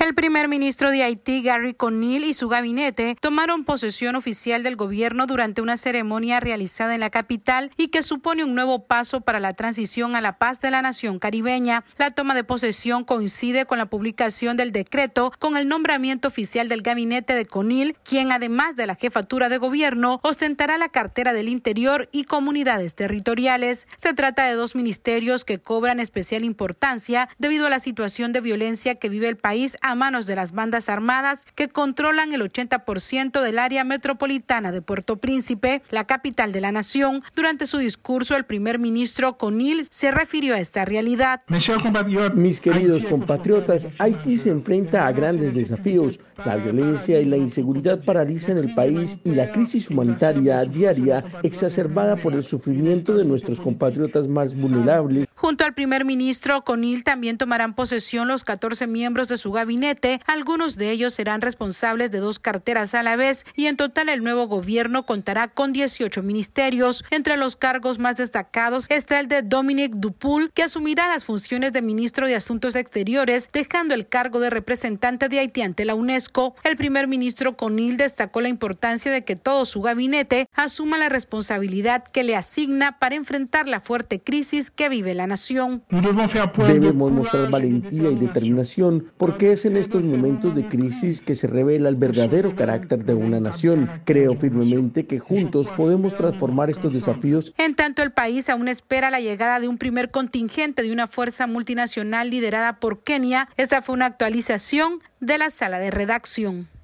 El primer ministro de Haití, Gary Conille, y su gabinete tomaron posesión oficial del gobierno durante una ceremonia realizada en la capital y que supone un nuevo paso para la transición a la paz de la nación caribeña. La toma de posesión coincide con la publicación del decreto con el nombramiento oficial del gabinete de Conille, quien además de la jefatura de gobierno ostentará la cartera del Interior y Comunidades Territoriales. Se trata de dos ministerios que cobran especial importancia debido a la situación de violencia que vive el país a manos de las bandas armadas que controlan el 80% del área metropolitana de Puerto Príncipe, la capital de la nación. Durante su discurso, el primer ministro Conille se refirió a esta realidad. Mis queridos compatriotas, Haití se enfrenta a grandes desafíos. La violencia y la inseguridad paralizan el país y la crisis humanitaria diaria exacerbada por el sufrimiento de nuestros compatriotas más vulnerables. Junto al primer ministro Conille también tomarán posesión los 14 miembros de su gabinete. Algunos de ellos serán responsables de 2 carteras a la vez y en total el nuevo gobierno contará con 18 ministerios. Entre los cargos más destacados está el de Dominique Dupuy, que asumirá las funciones de ministro de Asuntos Exteriores, dejando el cargo de representante de Haití ante la UNESCO. El primer ministro Conille destacó la importancia de que todo su gabinete asuma la responsabilidad que le asigna para enfrentar la fuerte crisis que vive la nación. Debemos mostrar valentía y determinación porque es en estos momentos de crisis que se revela el verdadero carácter de una nación. Creo firmemente que juntos podemos transformar estos desafíos. En tanto, el país aún espera la llegada de un primer contingente de una fuerza multinacional liderada por Kenia. Esta fue una actualización de la sala de redacción.